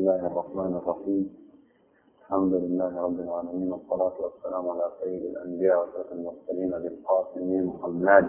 الله الرحمن الرحيم. الحمد لله رب العالمين، والصلاة والسلام على سيد الأنبياء وسيد المرسلين بالقاسم محمد.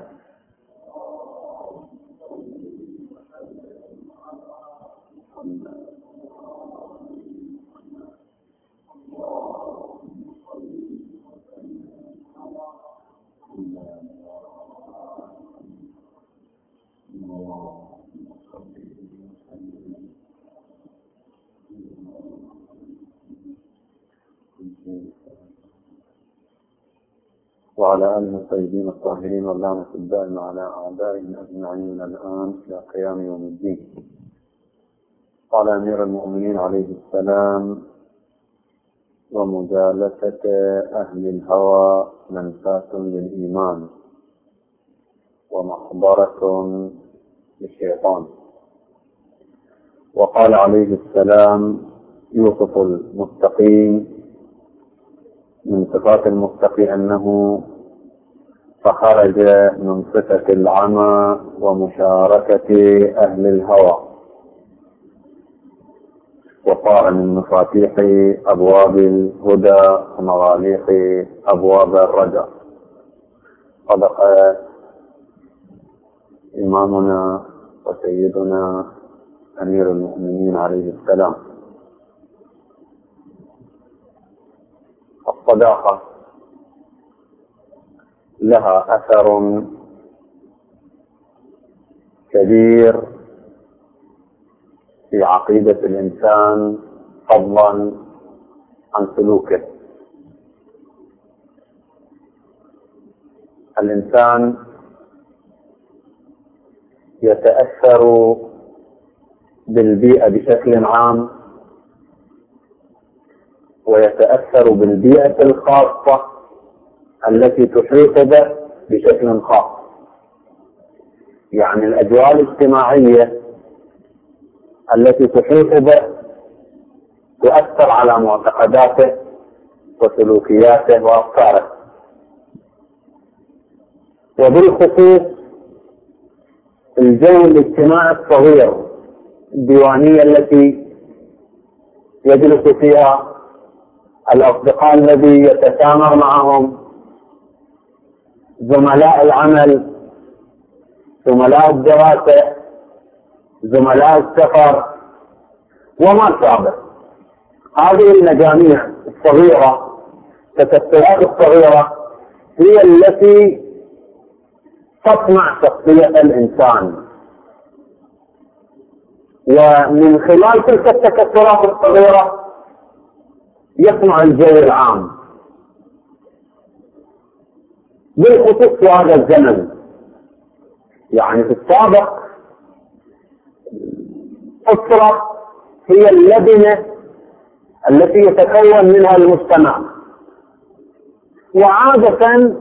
وعلى آله الطيبين الطاهرين واللعنة الدائمة على أعدائهم أجمعين الآن إلى قيام يوم الدين. قال أمير المؤمنين عليه السلام: ومجالسة أهل الهوى منفاة للإيمان ومحضرة للشيطان. وقال عليه السلام: يوصف المتقين من صفات المتقي أنه فخرج من صفة العمى ومشاركة أهل الهوى، وصار من مفاتيح أبواب الهدى ومغاليق أبواب الرجاء. صدق إمامنا وسيدنا أمير المؤمنين عليه السلام. الصداقة لها أثر كبير في عقيدة الإنسان فضلا عن سلوكه. الإنسان يتأثر بالبيئة بشكل عام، ويتأثر بالبيئة الخاصة التي تحيط به بشكل خاص. يعني الأجواء الاجتماعية التي تحيط به تؤثر على معتقداته وسلوكياته وأفكاره. وبالخصوص الجو الاجتماعي الصغير، الديوانية التي يجلس فيها، الأصدقاء الذي يتسامر معهم، زملاء العمل، زملاء الدراسة، زملاء السفر وما شابه. هذه المجاميع الصغيرة، التكتلات الصغيرة، هي التي تصنع شخصية الإنسان. ومن خلال تلك التكتلات الصغيرة يصنع الجو العام. بالخصوص في هذا الزمن، يعني في السابق الأسرة هي اللبنة التي يتكون منها المجتمع، وعادة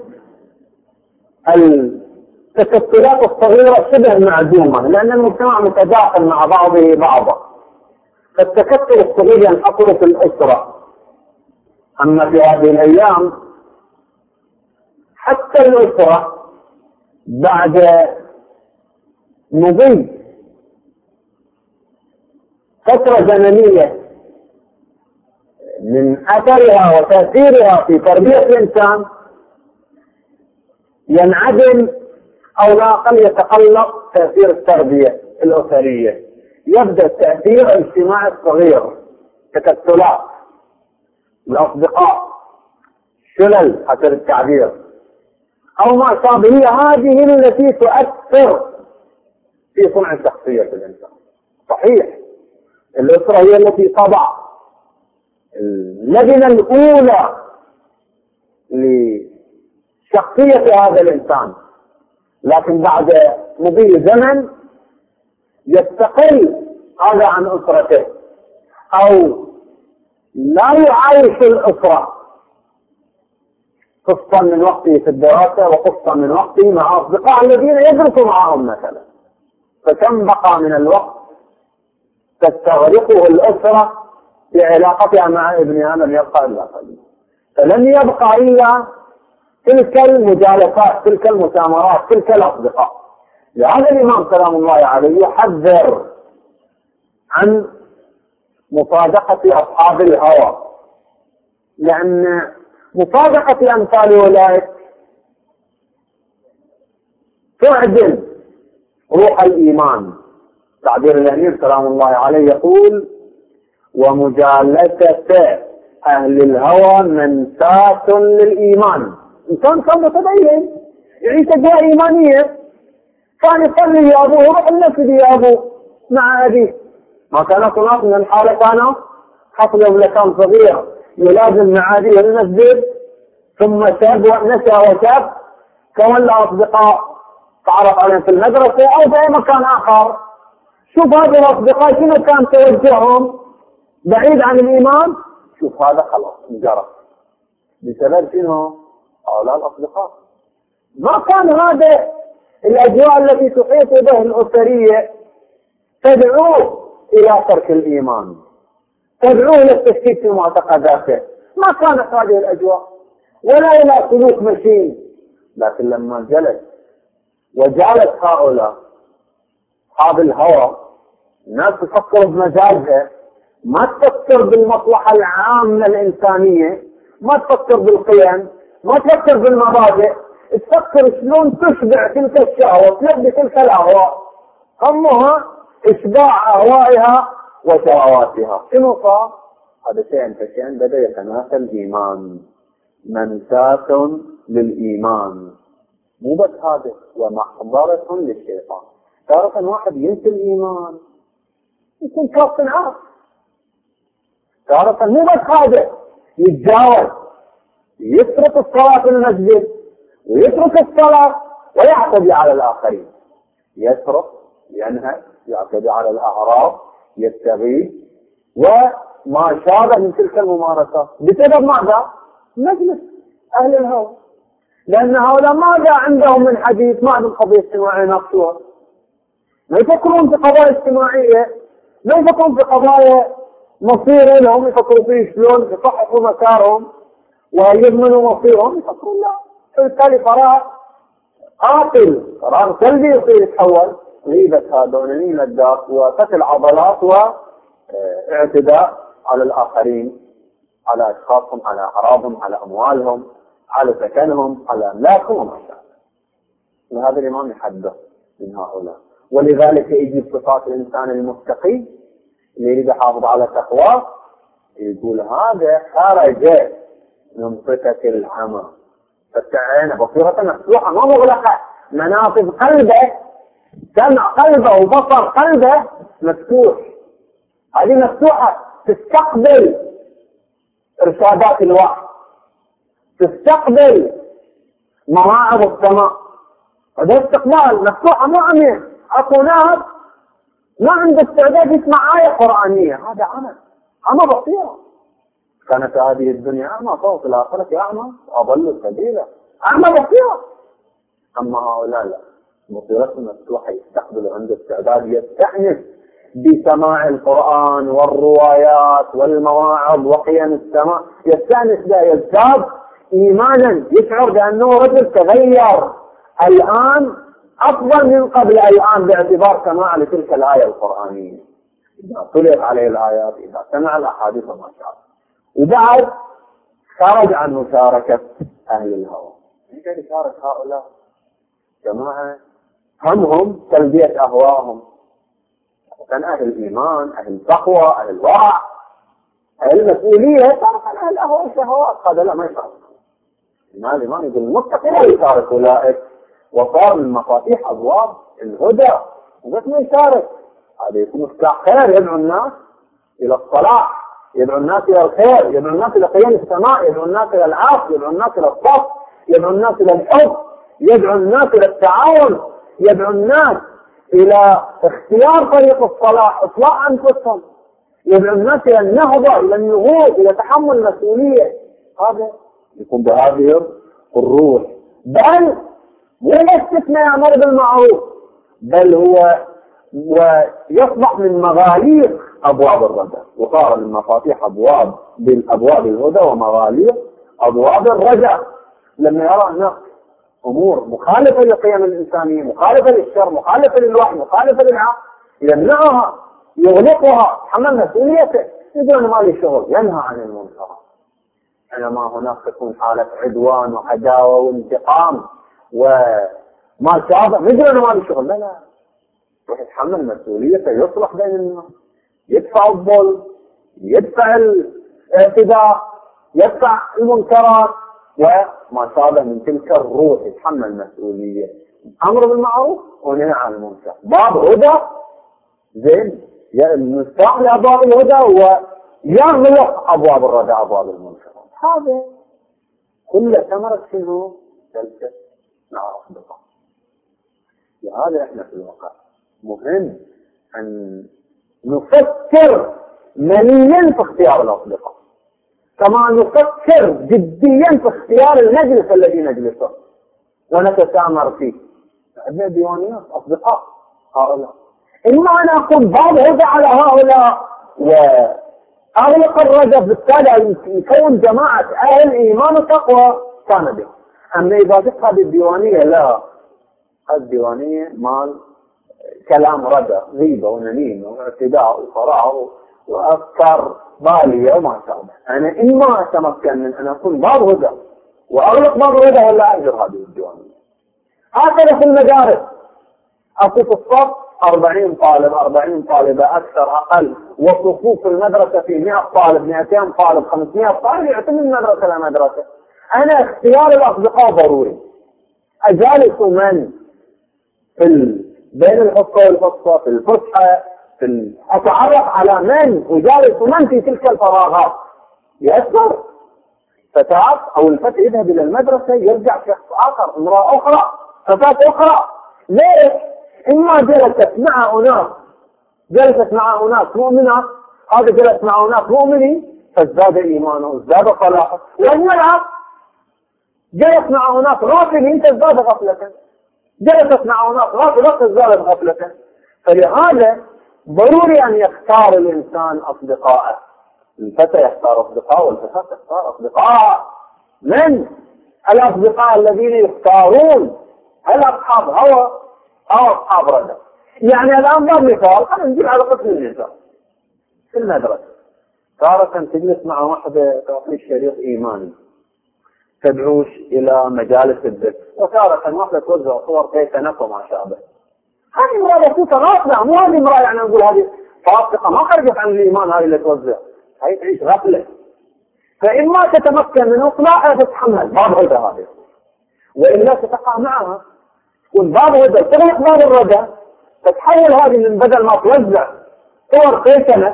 التكتلات الصغيرة شبه معدومة لأن المجتمع متداخل مع بعضه بعضا، فالتكتل الصغير ينحصر في الأسرة. أما في هذه الأيام حتى الأسرة بعد مضي فترة زمنية من أثرها وتأثيرها في تربية الإنسان ينعدم أو لا أقل يتقلص تأثير التربية الأسرية. يبدأ التأثير الاجتماعي الصغير، تكتلات الأصدقاء، شلل حسب التعبير أو ما شابه، هذه التي تؤثر في صنع شخصية الإنسان. صحيح الأسرة هي التي تضع اللبنة الأولى لشخصية هذا الإنسان، لكن بعد مضي زمن يستقل هذا عن أسرته أو لا يعايش الأسرة، قسطا من وقته في الدراسة وقسطا من وقته مع أصدقاء الذين يدرسوا معهم مثلا. فكم بقى من الوقت تستغرقه الأسرة في علاقتها مع ابنها؟ لم يبقى إلا قليل. فلن يبقى إلا تلك المجالسات، تلك المسامرات، تلك الأصدقاء. لهذا الإمام سلام الله عليه يحذر عن مصادقة أصحاب الهوى، لأن مصادقة أمثال أولئك تعدل روح الإيمان. تعبير الأمير سلام الله عليه يقول: ومجالسة أهل الهوى منساة للإيمان. إنسان كان متدين يعيش أجواء إيمانية، كان يصلي يا أبوه يروح المسجد يا أبوه مع أبيه. ما كان هناك من الحالة كان حصل يوم كان صغير يلازم مع أبيه المسجد، ثم شاب ونشأ وشاب كون أصدقاء تعرف عليهم في المدرسة أو في أي مكان آخر. شوف هذه الأصدقاء شنو كان توجههم بعيد عن الإيمان، شوف هذا خلاص انجرف بسبب شنو؟ هؤلاء الأصدقاء. ما كان هذا الأجواء التي تحيط به الأسرية تدعوه إلى ترك الإيمان، تدعوه للتشكيك في معتقداته. ما كانت هذه الأجواء ولا إلى سلوك مشين. لكن لما جلس وجالت هؤلاء أصحاب الهوى، الناس تفكر بمزاجها، ما تفكر بالمصلحة العامة الإنسانية، ما تفكر بالقيم، ما تفكر بالمبادئ، تفكر شلون تشبع تلك الشهوة، تلبي تلك الأهواء، همها إشباع أهوائها وشهواتها. شنو صار؟ هذا شيء فشيء بدأ يتناسى الإيمان، منساة للإيمان. مو بس هذا، ومحضرة للشيطان. تعرف أن واحد ينسى الإيمان يكون كاف عاف. تعرف أن مو بس هذا، يتجاوز، يترك الصلاة في المسجد ويترك الصلاة ويعتدي على الآخرين، يسرق، ينهب، يعتدي على الأعراض، يستغيث وما شابه من تلك الممارسات. بسبب ماذا؟ مجلس أهل الهوى. لأن هؤلاء ماذا عندهم من حديث؟ ما عندهم قضية اجتماعية ناقشوها، ما يفكرون في قضايا اجتماعية، ما يفكرون في قضايا مصير لهم يفكروا فيه شلون يصححوا مسارهم ويضمنوا مصيرهم. يفكرون لا، فبالتالي قرار قاتل، قرار سلبي يصير يتحول غيبة هذا ونميمة الدار وقتل عضلات واعتداء على الآخرين، على أشخاصهم، على أعراضهم، على أموالهم، على سكنهم، على أملاكهم وما شابه. وهذا الإمام يحدث من هؤلاء. ولذلك يجي صفات الإنسان المتقي اللي يريد يحافظ على تقواه، يقول هذا خرج من صفة العمى، فتعينه بصيرة مفتوحة ما مغلقة، منافذ قلبه، سمع قلبه وبصر قلبه مفتوح. هذه مفتوحة تستقبل إرشادات الوحي، تستقبل مواعظ السماء. هذا استقبال مفتوحة مو عمية. أكو ناس ما عنده استعداد يسمع آية قرآنية، هذا عمى بصيرة. كانت هذه الدنيا أعمى فوق الآخرة أعمى وأضل سبيلا، أعمى بصيرة. أما هؤلاء لا، بصيرتهم مفتوحة، يستقبل عنده استعداد يستأنس بسماع القرآن والروايات والمواعظ وقيم السماء، يستأنس لا يزداد إيمانا، يشعر بأنه رجل تغير الآن أفضل من قبل الآن باعتبار سماع لتلك الآية القرآنية، إذا طلعت عليه الآيات، إذا سمع الأحاديث وما شابه. وبعد خرج عن مشاركة أهل الهوى. يقدر يشارك هؤلاء جماعة همهم تلبية أهواهم، كان أهل الإيمان، أهل التقوى، أهل الورع، أهل المسؤولية. تعرف أن أهل الأهواء والشهوات هذا لا ما يشارك. الإمام يقول المتقي لا يشارك أولئك، وصار من مفاتيح أبواب الهدى وبس ما يشارك. هذا يكون مفتاح خير، يدعو الناس إلى الصلاح، يدعو الناس إلى الخير، يدعو الناس إلى قيام السماء، يدعو الناس إلى العفو، يدعو الناس إلى الصف، يدعو الناس إلى الحب، يدعو الناس إلى التعاون، يدعو الناس إلى اختيار طريق الصلاح، إصلاح أنفسهم، يدعو الناس إلى النهضة، إلى النهوض، إلى تحمل المسؤولية. هذا يكون بهذه الروح. بل ولست ما يأمر بالمعروف، بل هو ويصبح من مغاليق أبواب الردى، وصار من مفاتيح أبواب الهدى ومغاليق أبواب الرجاء. لما يرى الناس أمور مخالفة للقيم الإنسانية، مخالفة للشر، مخالفة للوحي، مخالفة للعقل، يمنعها، يغلقها، يتحمل مسؤوليته. يقول ما لي شغل، ينهى عن المنكرات. حينما هناك تكون حالة عدوان وعداوة وانتقام وما شابه، يقول ما لي شغل. لا، يروح يتحمل مسؤوليته، يصلح بين الناس، يدفع الظلم، يدفع الاعتداء، يدفع المنكرات وما شابه من تلك الروح، يتحمل مسؤولية أمر بالمعروف ونهي عن المنكر. باب هدى زين، المفتاح لأبواب الهدى ويغلق أبواب الردى أبواب المنكر. هذا كل ثمرة شنو؟ جلسة مع أصدقاء. لهذا احنا في الواقع مهم أن نفكر مليا في اختيار الأصدقاء، كما نفكر جديا في اختيار المجلس الذي نجلسه ونتسامر فيه. عندنا ديوانيات أصدقاء هؤلاء، إما أن أكون باب هدى على هؤلاء وأغلق الرجب، بالتالي يكون جماعة أهل إيمان وتقوى كان به. أما إذا تبقى بالديوانية لا، الديوانية مال كلام ردى، غيبة ونميمة واعتداء وصراع وأفكار بالية وما شابه. أنا إما أتمكن من أن أكون باب هدى وأغلق باب هدى ولا أجر هذه الديوانية. هكذا في المدارس، أكو في الصف 40 طالب 40 طالبة أكثر أقل، وصفوف المدرسة في 100 طالب 200 طالب 500 طالب، يعتمد المدرسة لمدرسة. أنا اختيار الأصدقاء ضروري. أجالس من بين الحصة والحصة، في الفسحة، أتعرف على من وجالس من في تلك الفراغات يأثر. فتاة أو الفتى يذهب إلى المدرسة يرجع شخص آخر، امرأة أخرى، فتاة أخرى. ليش؟ إما جلست مع أناس مؤمنات، هذا جلس مع أناس مؤمنين فازداد إيمانه ازداد صلاحه، وإما العكس، جلس مع أناس غافلين فازداد غفلة، جلست مع أناس غافلة فازداد غفلة. فلهذا ضروري أن يختار الإنسان أصدقائه. الفتى يختار أصدقاء والفتاة تختار أصدقاء. من الأصدقاء الذين يختارون؟ هل أصحاب هوى أو أصحاب ردى؟ يعني الآن ضرب مثال، خلينا نجيب على قسم النساء في المدرسة. تارة تجلس مع واحدة تعطي شريط إيماني تدعوش إلى مجالس الذكر، وتارة واحدة توزع صور كيسنة وما شابه. هذه امرأة بسيطة غافلة، مو هذه امرأة يعني نقول هذه فاسقة ما خرجت عن الإيمان، هذه اللي توزع، هي تعيش غفلة. فإما تتمكن من إصلاحها تتحمل باب هدى هذه، وإلا تتقع معها تكون باب هدى تغلق باب الردى، تتحول هذه من بدل ما توزع صور كيسنة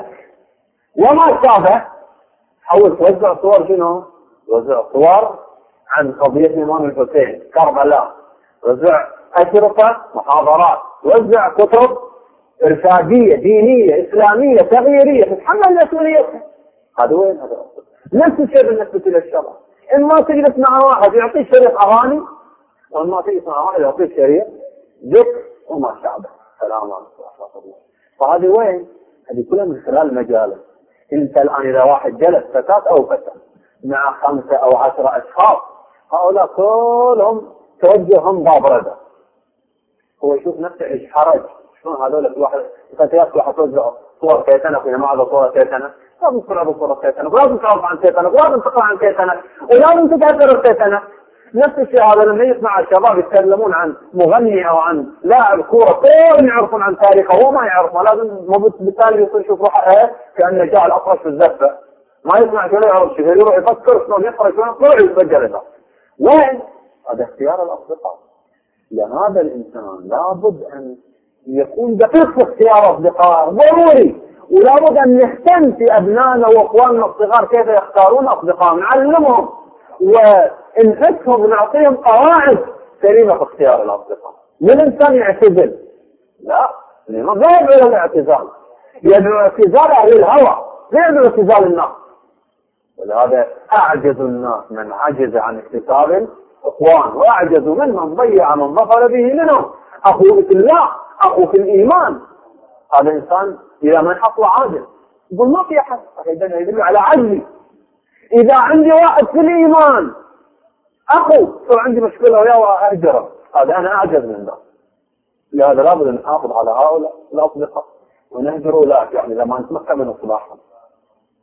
وما شابه، تحول توزع صور شنو؟ توزع صور عن قضية الإمام الحسين كربلاء، توزع أشرطة محاضرات، توزع كتب إرشادية دينية إسلامية تغييرية، تتحمل مسؤوليتها. هذا وين هذا؟ نفس الشيء بالنسبة للشرع. إما تجلس مع واحد يعطيك شريط أغاني، وإما تجلس مع واحد يعطيك شريط ذكر وما شابه. سلام عليكم. فهذه وين؟ هذه كلها من خلال المجالس. أنت الآن إذا واحد جلس فتاة أو فتى مع 5 أو 10 أشخاص، هؤلاء كلهم توجههم باب ردى. هو يشوف نفسه إيش حرج، شلون هذول الواحد فتيات واحد توزع صور كيتنة في جماعة صور كيتنة، لازم تقرأ صور كيتنة، ولازم تعرف عن كيتنة، ولازم تقرأ عن كيتنة، ولازم تتأثر الكيتنة. نفس الشيء هذا لما يسمع الشباب يتكلمون عن مغني أو عن لاعب كورة، كلهم يعرفون عن تاريخه، هو ما يعرف، لازم بالتالي يصير يشوف روحه كأنه جاء الأطرش في الزفة، ما يسمع شنو يعرف شيء، يروح يفكر شلون يقرأ شلون طلع يتفجر هذا. وين؟ هذا اختيار الأصدقاء. لهذا الإنسان لابد أن يكون دقيق في اختيار أصدقائه، ضروري، ولابد أن نهتم في أبنائنا وأخواننا الصغار كيف يختارون أصدقائهم، نعلمهم ونحثهم ونعطيهم قواعد سليمة في اختيار الأصدقاء. والإنسان يعتزل؟ لا، ما يدعو إلى الاعتزال، يدعو اعتزال أهل الهوى، لا يدعو اعتزال الناس. ولهذا أعجز الناس من عجز عن اكتساب إخوان، وأعجز من ضيع من ظفر به منهم. أخوه في الله، أخوه في الإيمان، هذا إنسان إذا ما حصل عاجز يقول ما في أحد، هذا يدل على عجزي. إذا عندي واحد في الإيمان أخو صار عندي مشكلة وياه وأهجره، هذا أنا أعجز من ذلك. لهذا لابد أن نحافظ على هؤلاء الأصدقاء ونهجر أولئك، يعني لما نتمكن من إصلاحهم.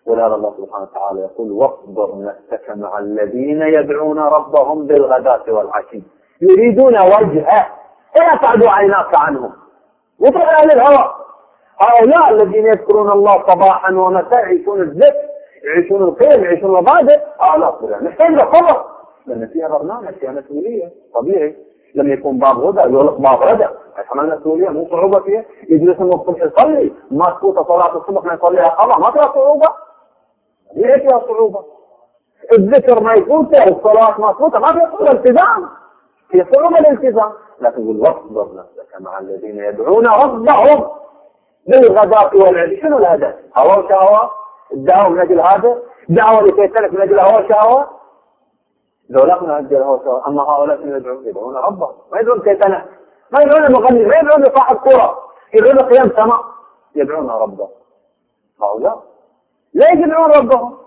ولهذا الله سبحانه وتعالى يقول واصبر نفسك مع الذين يدعون ربهم بالغداة والعشي يريدون وجهه ولا تعد عيناك عنهم وطلع أهل الهوى. هؤلاء الذين يذكرون الله صباحا ومساء يعيشون الذكر يعيشون الخير يعيشون المبادئ هؤلاء نحتاج له صبر لأن فيها برنامج فيها مسؤولية طبيعي. لما يكون باب هدى يغلق باب ردى يحمل مسؤولية مو صعوبة فيها. يجلس من الصبح يصلي ما تفوت صلاة الصبح ما يصليها قضاء ما فيها صعوبة. ليه فيها صعوبة؟ الذكر ما يفوته الصلاة ما تفوته ما فيها صعوبة التزام في صعوبة الالتزام. لكن يقول واصبر نفسك مع الذين يدعون ربهم بالغداة والعشي. شنو الهدف؟ هوى وشهوة الدعوة من أجل هذا دعوة لكي تلك من أجل هوى وشهوة ذولاك من أجل هوى وشهوة. أما هؤلاء يدعون ربهم ما يدعون كيتنة ما يدعون مغني ما يدعون صاحب كرة يدعون قيام سماء يدعون ربهم. هؤلاء لا يدعون ربهم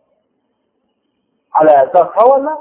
على أساس هوى لا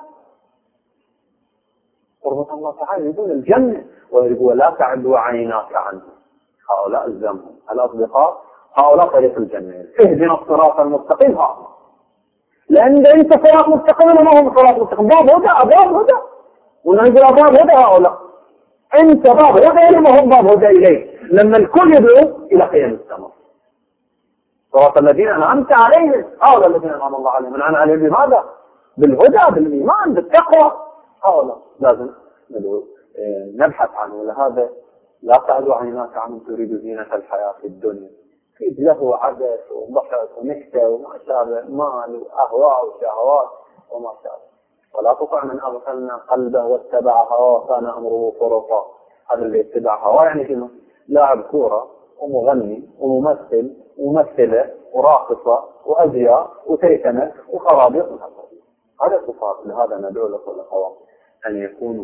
قربة الله تعالى يريدون الجنة ويقول لا تعد عيناك عنهم. هؤلاء الزمهم الأصدقاء هؤلاء طريق الجنة. اهدنا الصراط المستقيم هؤلاء لأن أنت صراط مستقيم وما هم صراط مستقيم باب هدى أبواب هدى وننزل أبواب هدى. هؤلاء أنت باب هدى وما هم باب هدى إليه لما الكل يدعو إلى قيام السماء. صراط الذين أنعمت عليهم هؤلاء الذين أنعم الله عليهم أنعم عليهم بماذا؟ بالهدى بالإيمان بالتقوى. هؤلاء لازم نبحث عنه. لهذا لا تعد عيناك عنهم تريد زينة الحياة في الدنيا في له عبث وضحك ونكتة وما شابه مال وأهواء وشهوات وما شابه. ولا تطع من أغفلنا قلبه واتبع هواه وكان أمره فرطا. هذا اللي يتبع هواه يعني شنو؟ لاعب كورة ومغني وممثل وممثلة وراقصة وأزياء وتيتنة وخرابيط. هذا صفات. لهذا ندعو لكل الأخوات أن يكونوا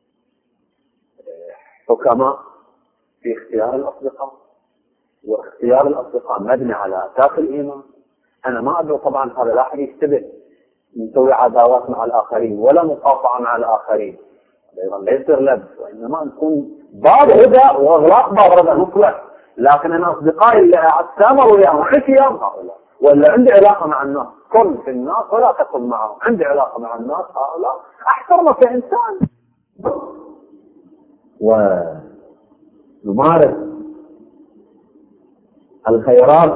حكماء في اختيار الأصدقاء واختيار الأصدقاء مبني على أساس الإيمان. أنا ما أدعو طبعا هذا لا أحد يشتبه نسوي عداوات مع الآخرين ولا مقاطعة مع الآخرين أيضا لا يصير لبس وإنما نكون باب هدى وإغلاق باب ردى مطلق. لكن أنا أصدقائي اللي أتسامر وياهم عيش وياهم هؤلاء ولا عندي علاقة مع الناس كن في الناس ولا تكن معهم. عندي علاقة مع الناس هؤلاء أحترمك كإنسان ونمارس الخيرات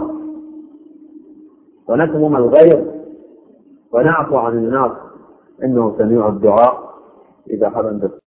ونكظم الغيظ ونعفو عن الناس إنه سميع الدعاء إذا حضرت